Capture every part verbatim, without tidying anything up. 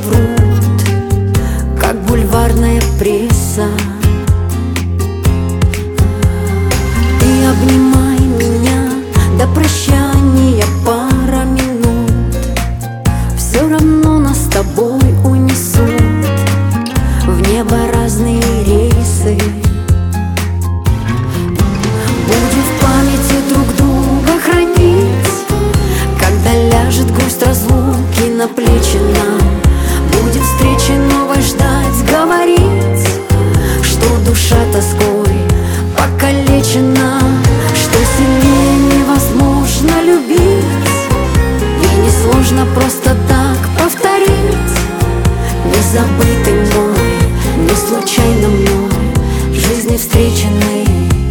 врут, как бульварная пресса. Ты обнимай меня, до прощания пара минут, все равно нас с тобой унесут в небо разные рейсы. Будем в памяти друг друга хранить, когда ляжет грусть разлуки на плечи нам. Будем встречи новой ждать, говорить, что душа тоской покалечена, что сильнее невозможно любить, и несложно просто так повторить. Не забытый мной, не случайно мной в жизни встреченный.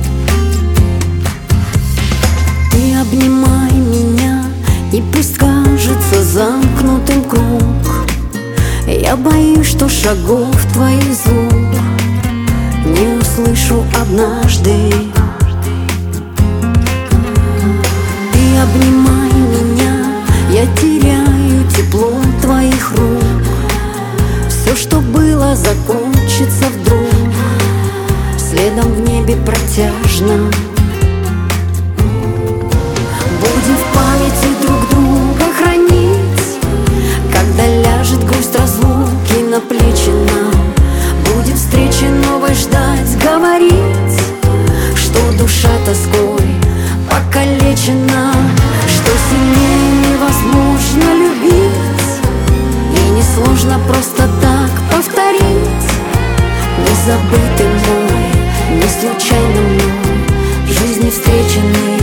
Ты обнимай меня, и пусть кажется замкнутым круг. Я боюсь, что шагов твоих звук не услышу однажды. Ты обнимай меня, я теряю тепло твоих рук. Все, что было, закончится вдруг, следом в небе протяжно. Будем в памяти друг друга хранить, когда ляжет грусть разлуки на плечи нам. Будем встречи новой ждать, говорить, что душа тоской покалечена, что сильнее невозможно любить, и несложно просто так повторить. Не забытый мой, не случайно мной в жизни встреченный.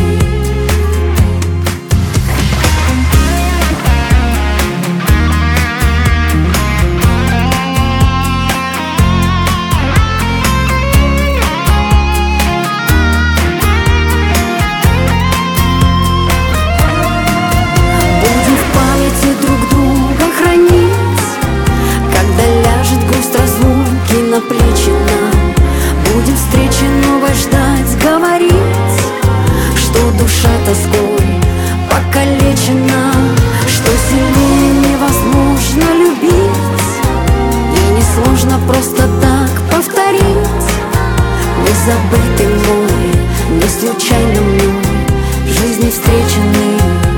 На плечи нам будем встречи новой ждать, говорить, что душа тоской покалечена, что сильнее невозможно любить, и несложно просто так повторить. Не забытый мой, не случайно мной в жизни встреченный.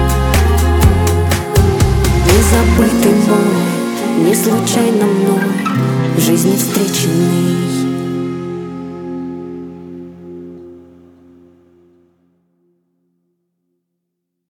Не забытый мой, не случайно мной в жизни встреченный.